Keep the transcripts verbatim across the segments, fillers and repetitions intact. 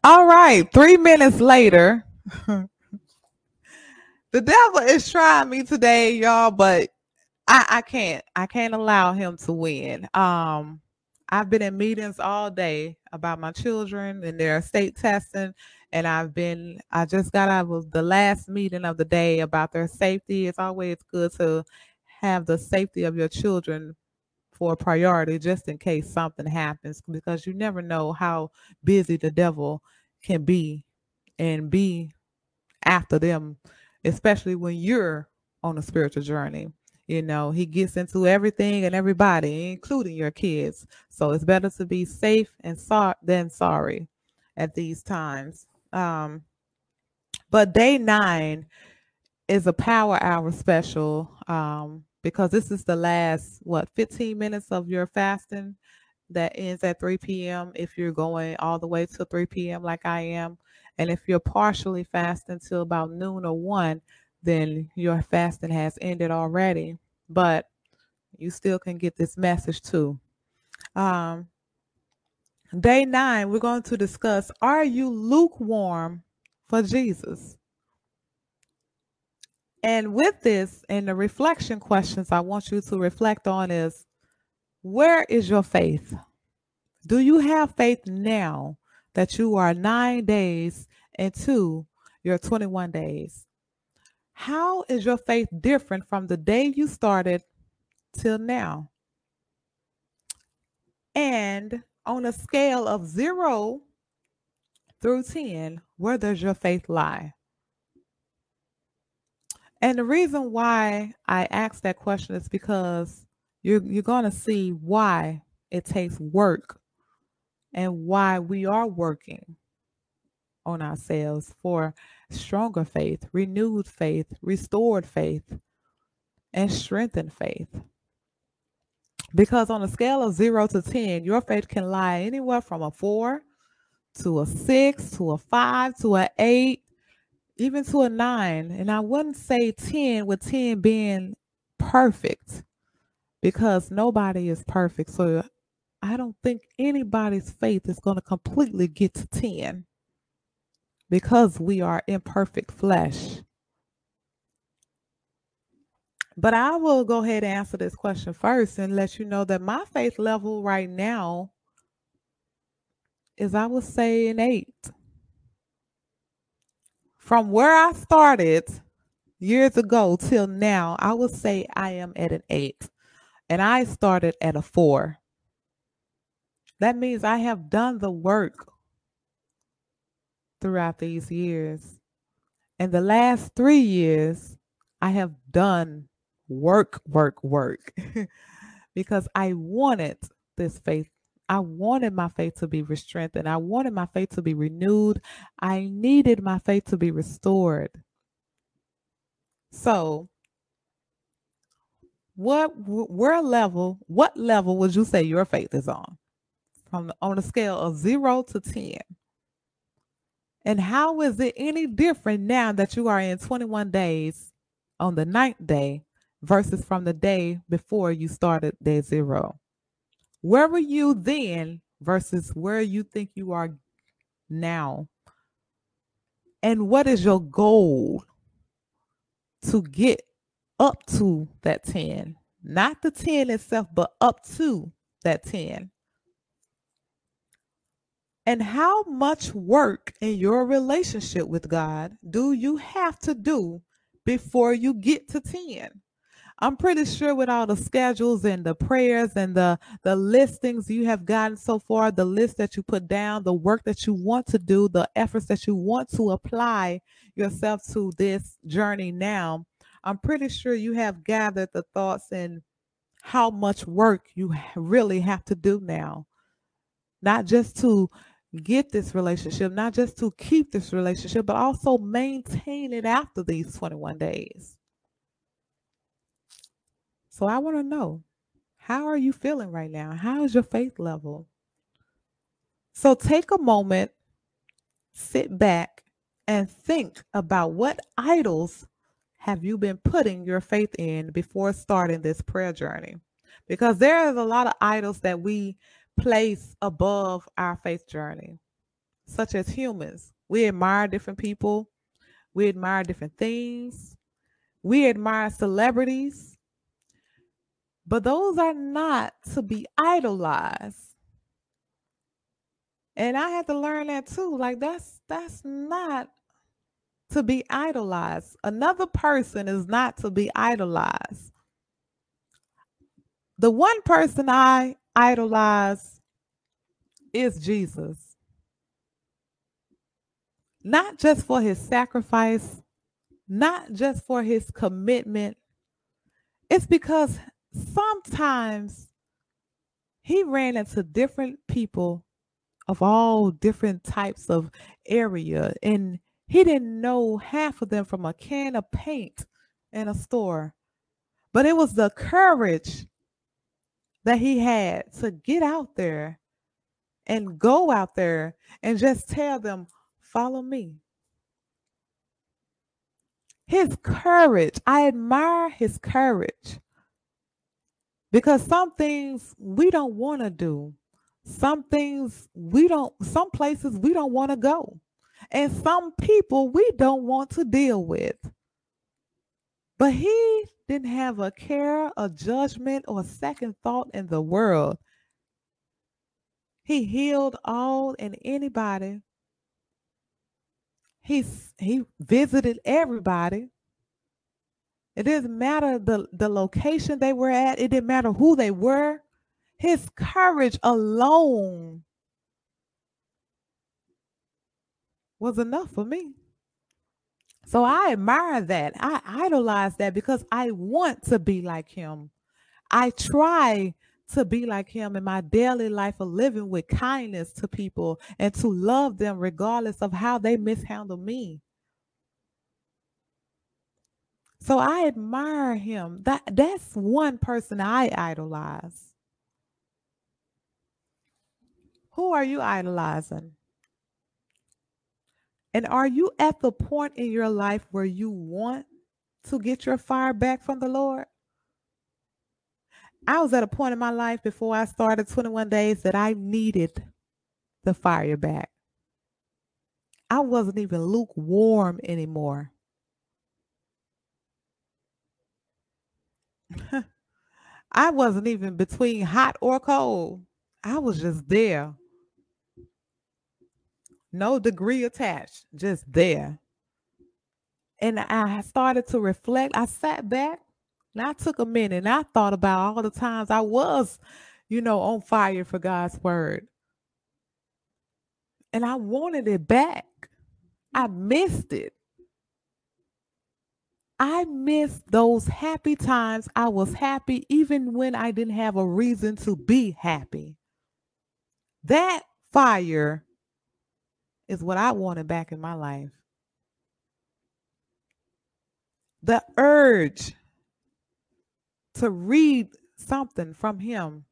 All right, three minutes later, the devil is trying me today, y'all, but I, I can't. I can't allow him to win. Um, I've been in meetings all day about my children and their state testing, and I've been. I just got out of the last meeting of the day about their safety. It's always good to have the safety of your children for a priority, just in case something happens, because you never know how busy the devil can be and be after them, especially when you're on a spiritual journey. You know, he gets into everything and everybody, including your kids. So it's better to be safe and so- than sorry at these times. Um, but day nine is a power hour special um, because this is the last, what, fifteen minutes of your fasting that ends at three p m if you're going all the way to three p m like I am. And if you're partially fasting till about noon or one, then your fasting has ended already. But you still can get this message too. Um, Day nine, we're going to discuss, are you lukewarm for Jesus? And with this, and the reflection questions I want you to reflect on is, where is your faith? Do you have faith now that you are nine days into your twenty-one days? How is your faith different from the day you started till now? And on a scale of zero through ten, where does your faith lie? And the reason why I asked that question is because you're, you're going to see why it takes work and why we are working on ourselves for stronger faith, renewed faith, restored faith, and strengthened faith. Because on a scale of zero to ten, your faith can lie anywhere from a four to a six to a five to an eight, even to a nine. And I wouldn't say ten, with ten being perfect, because nobody is perfect. So I don't think anybody's faith is going to completely get to ten, because we are imperfect flesh. But I will go ahead and answer this question first and let you know that my faith level right now is, I would say, an eight. From where I started years ago till now, I would say I am at an eight. And I started at a four. That means I have done the work throughout these years. And the last three years, I have done work, work, work because I wanted this faith. I wanted my faith to be strengthened. I wanted my faith to be renewed. I needed my faith to be restored. So, what, where level, what level would you say your faith is on? From the, on a scale of zero to ten. And how is it any different now that you are in twenty-one days on the ninth day versus from the day before you started day zero? Where were you then versus where you think you are now? And what is your goal to get up to that ten? Not the ten itself, but up to that ten. And how much work in your relationship with God do you have to do before you get to ten? I'm pretty sure with all the schedules and the prayers and the, the listings you have gotten so far, the list that you put down, the work that you want to do, the efforts that you want to apply yourself to this journey now, I'm pretty sure you have gathered the thoughts and how much work you really have to do now. Not just to get this relationship, not just to keep this relationship, but also maintain it after these twenty-one days. So I want to know, how are you feeling right now? How is your faith level? So take a moment, sit back, and think about, what idols have you been putting your faith in before starting this prayer journey? Because there is a lot of idols that we place above our faith journey. such as humans. We admire different people, we admire different things, we admire celebrities, but those are not to be idolized. And I had to learn that too. Like that's that's not to be idolized. Another person is not to be idolized. The one person I idolize is Jesus. Not just for his sacrifice, not just for his commitment. It's because sometimes he ran into different people of all different types of area, and he didn't know half of them from a can of paint in a store. But it was the courage that he had to get out there and go out there and just tell them, follow me. His courage, I admire his courage, because some things we don't want to do. Some things we don't, some places we don't want to go. And some people we don't want to deal with. But he didn't have a care, a judgment, or a second thought in the world. He healed all and anybody. He's, he visited everybody. It didn't matter the, the location they were at. It didn't matter who they were. His courage alone was enough for me. So I admire that. I idolize that because I want to be like him. I try to be like him in my daily life of living with kindness to people and to love them regardless of how they mishandle me. So I admire him. That that's one person I idolize. Who are you idolizing? And are you at the point in your life where you want to get your fire back from the Lord? I was at a point in my life before I started twenty-one days that I needed the fire back. I wasn't even lukewarm anymore. I wasn't even between hot or cold. I was just there. No degree attached, just there. And I started to reflect. I sat back and I took a minute and I thought about all the times I was, you know, on fire for God's word. And I wanted it back. I missed it. I missed those happy times. I was happy even when I didn't have a reason to be happy. That fire is what I wanted back in my life. The urge to read something from him,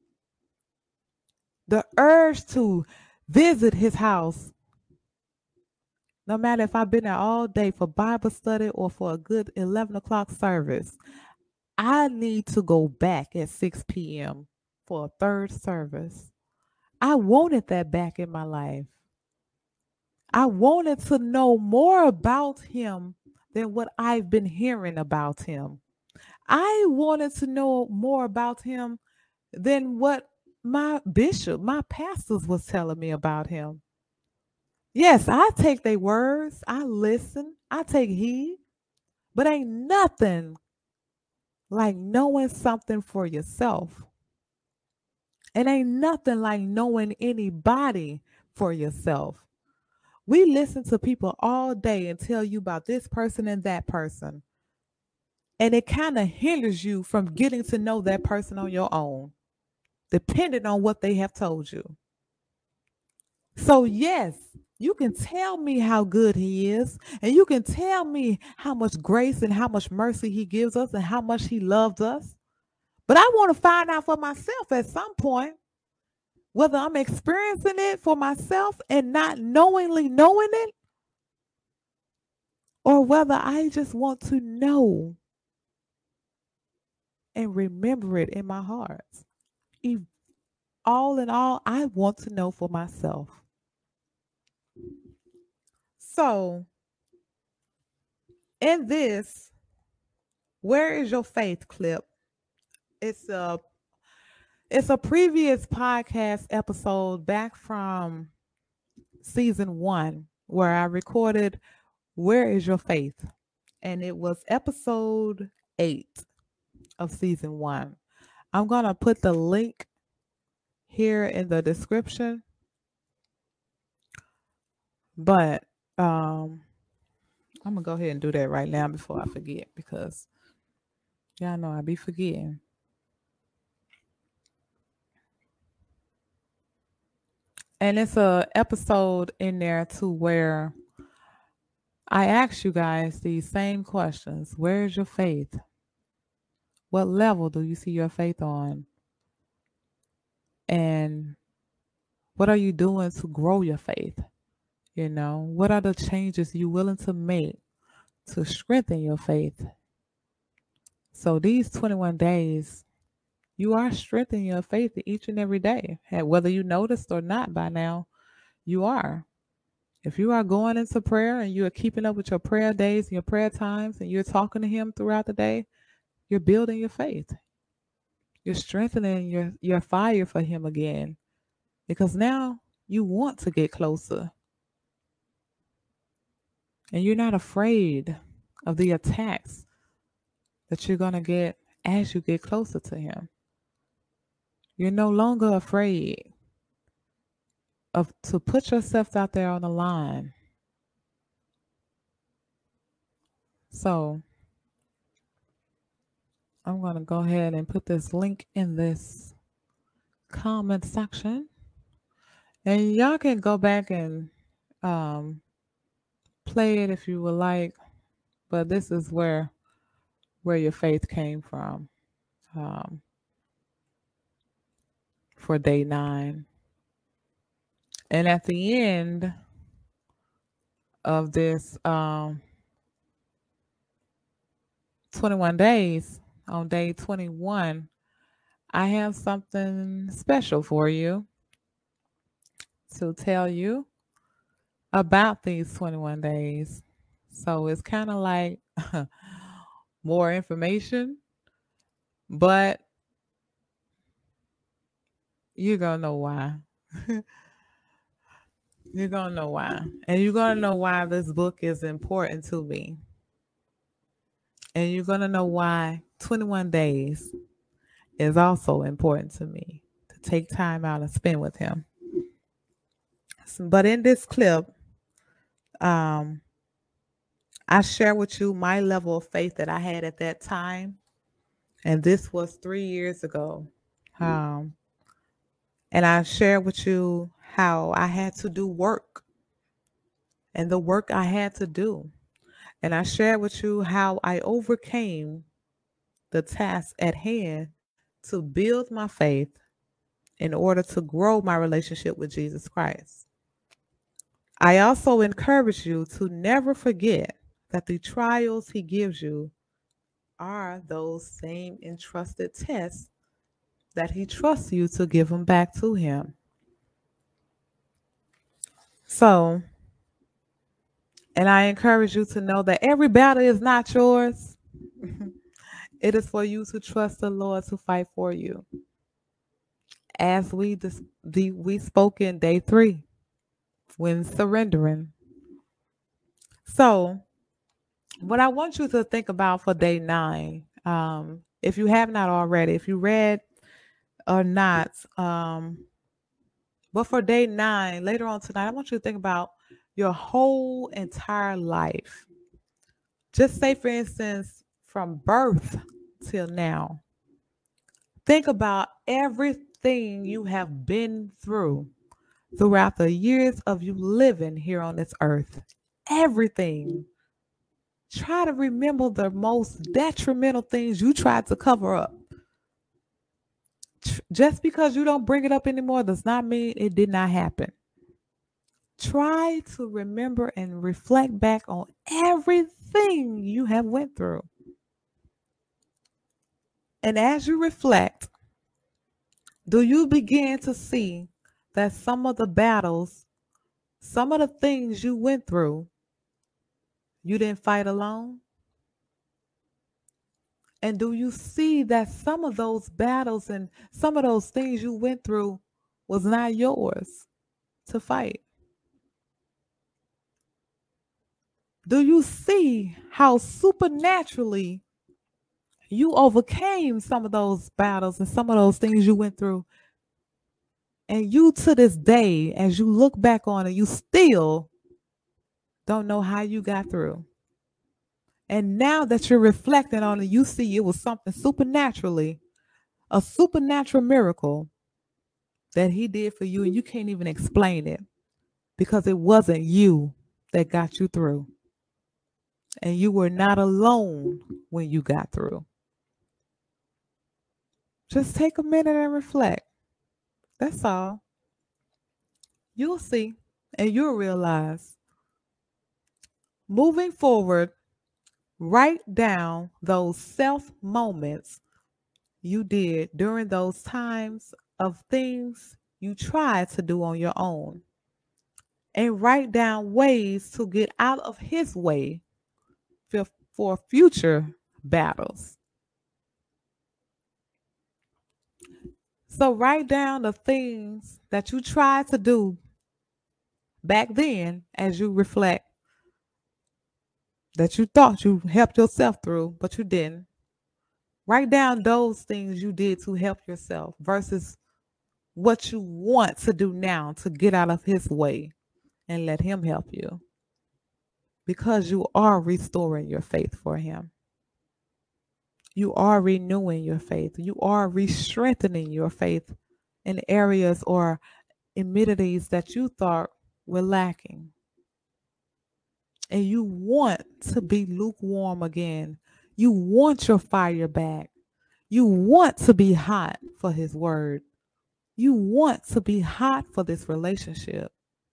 the urge to visit his house, no matter if I've been there all day for Bible study or for a good eleven o'clock service. I need to go back at six p.m. for a third service. I wanted that back in my life. I wanted to know more about him than what I've been hearing about him. I wanted to know more about him than what my bishop, my pastors was telling me about him. Yes, I take their words, I listen, I take heed, but ain't nothing like knowing something for yourself. And ain't nothing like knowing anybody for yourself. We listen to people all day and tell you about this person and that person. And it kind of hinders you from getting to know that person on your own, depending on what they have told you. So, yes, you can tell me how good he is, and you can tell me how much grace and how much mercy he gives us and how much he loves us. But I want to find out for myself at some point whether I'm experiencing it for myself and not knowingly knowing it, or whether I just want to know and remember it in my heart. If all in all, I want to know for myself. So, in this, where is your faith clip? It's a it's a previous podcast episode back from season one where I recorded Where is Your Faith? And it was episode eight of season one. I'm going to put the link here in the description. But um, I'm going to go ahead and do that right now before I forget, because y'all know I be forgetting. And it's a episode in there to where I ask you guys these same questions. Where is your faith? What level do you see your faith on? And what are you doing to grow your faith? You know, what are the changes you're willing to make to strengthen your faith? So these twenty-one days, you are strengthening your faith each and every day. Whether you noticed or not by now, you are. If you are going into prayer and you are keeping up with your prayer days and your prayer times and you're talking to him throughout the day, you're building your faith. You're strengthening your, your fire for him again, because now you want to get closer. And you're not afraid of the attacks that you're going to get as you get closer to him. You're no longer afraid of to put yourself out there on the line. So I'm going to go ahead and put this link in this comment section. And y'all can go back and um, play it if you would like. But this is where where your faith came from um, for day nine. And at the end of this um, twenty-one days, on day twenty-one, I have something special for you to tell you about these twenty-one days. So it's kind of like more information, but you're going to know why. You're going to know why. And you're going to know why this book is important to me. And you're going to know why twenty-one days is also important to me, to take time out and spend with him. So, but in this clip, um, I share with you my level of faith that I had at that time. And this was three years ago. Um, and I share with you how I had to do work and the work I had to do. And I share with you how I overcame the task at hand to build my faith in order to grow my relationship with Jesus Christ. I also encourage you to never forget that the trials he gives you are those same entrusted tests that he trusts you to give them back to him. So, and I encourage you to know that every battle is not yours. It is for you to trust the Lord to fight for you. As we dis- the, we spoke in day three, when surrendering. So, what I want you to think about for day nine, um, if you have not already, if you read or not, um, but for day nine, later on tonight, I want you to think about your whole entire life. Just say, for instance, from birth till now. Think about everything you have been through throughout the years of you living here on this earth. Everything. Try to remember the most detrimental things you tried to cover up. Just because you don't bring it up anymore does not mean it did not happen. Try to remember and reflect back on everything you have went through. And as you reflect, do you begin to see that some of the battles, some of the things you went through You didn't fight alone? And do you see that some of those battles and some of those things you went through was not yours to fight? Do you see how supernaturally you overcame some of those battles and some of those things you went through? And you, to this day, as you look back on it, you still don't know how you got through. And now that you're reflecting on it, you see it was something supernaturally, a supernatural miracle that he did for you, and you can't even explain it because it wasn't you that got you through. And you were not alone when you got through. Just take a minute and reflect. That's all. You'll see and you'll realize. Moving forward, write down those self moments you did during those times of things you tried to do on your own. And write down ways to get out of his way for, for future battles. So write down the things that you tried to do back then as you reflect that you thought you helped yourself through, but you didn't. Write down those things you did to help yourself versus what you want to do now to get out of his way and let him help you. Because you are restoring your faith for him. You are renewing your faith. You are re-strengthening your faith in areas or amenities that you thought were lacking. And you want to be lukewarm again. You want your fire back. You want to be hot for his word. You want to be hot for this relationship.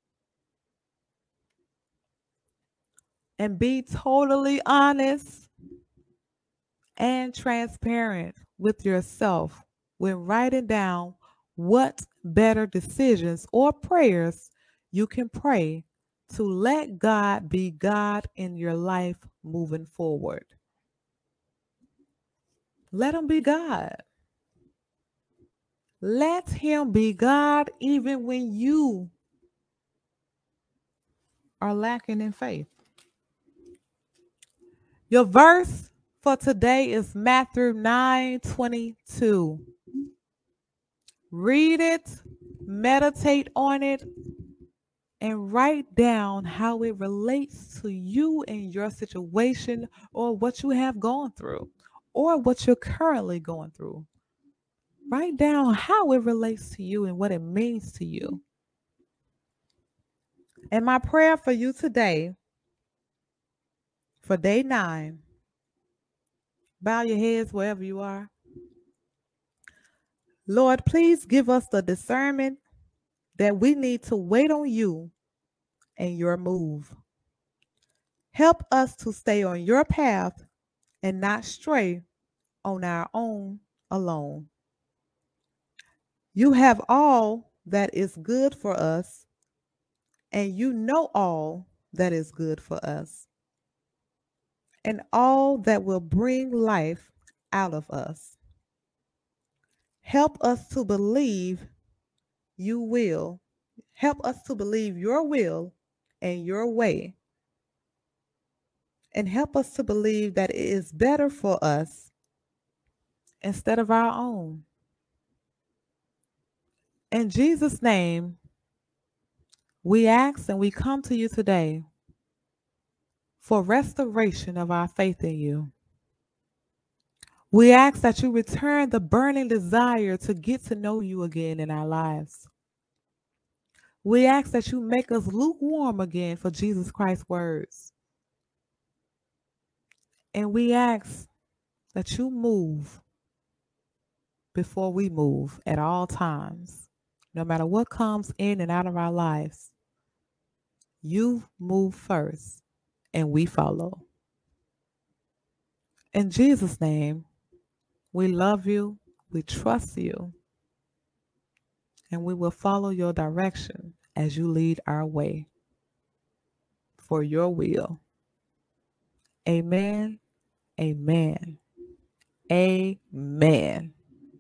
And be totally honest and transparent with yourself when writing down what better decisions or prayers you can pray to let God be God in your life moving forward. Let him be God. Let him be God even when you are lacking in faith. Your verse for today is Matthew nine twenty-two. Read it, meditate on it, and write down how it relates to you and your situation or what you have gone through or what you're currently going through. Write down how it relates to you and what it means to you. And my prayer for you today, for day nine, bow your heads wherever you are. Lord, please give us the discernment that we need to wait on you and your move. Help us to stay on your path and not stray on our own alone. You have all that is good for us, and you know all that is good for us, and all that will bring life out of us. Help us to believe you will. Help us to believe your will and your way. And help us to believe that it is better for us instead of our own. In Jesus' name, we ask and we come to you today for restoration of our faith in you. We ask that you return the burning desire to get to know you again in our lives. We ask that you make us lukewarm again for Jesus Christ's words. And we ask that you move before we move at all times. No matter what comes in and out of our lives, you move first and we follow. In Jesus' name, we love you, we trust you, and we will follow your direction as you lead our way for your will. Amen. Amen. Amen.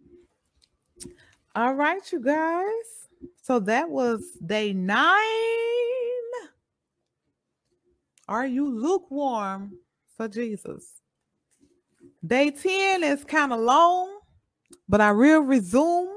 All right, you guys. So that was day nine. Are you lukewarm for Jesus? Day ten is kind of long, but I will resume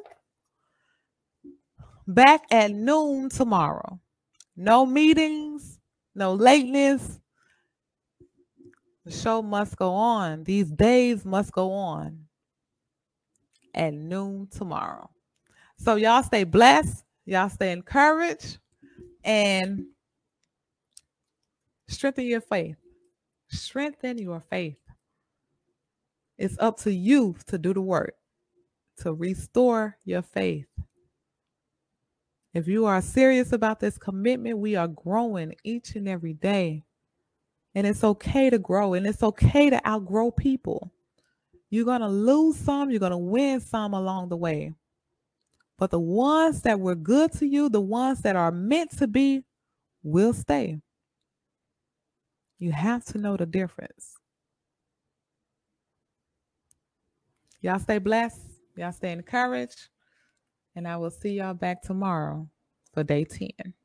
back at noon tomorrow. No meetings, no lateness. The show must go on. These days must go on at noon tomorrow. So y'all stay blessed. Y'all stay encouraged and strengthen your faith. Strengthen your faith. It's up to you to do the work, to restore your faith. If you are serious about this commitment, we are growing each and every day. And it's okay to grow, and it's okay to outgrow people. You're going to lose some, you're going to win some along the way. But the ones that were good to you, the ones that are meant to be, will stay. You have to know the difference. Y'all stay blessed. Y'all stay encouraged. And I will see y'all back tomorrow for day ten.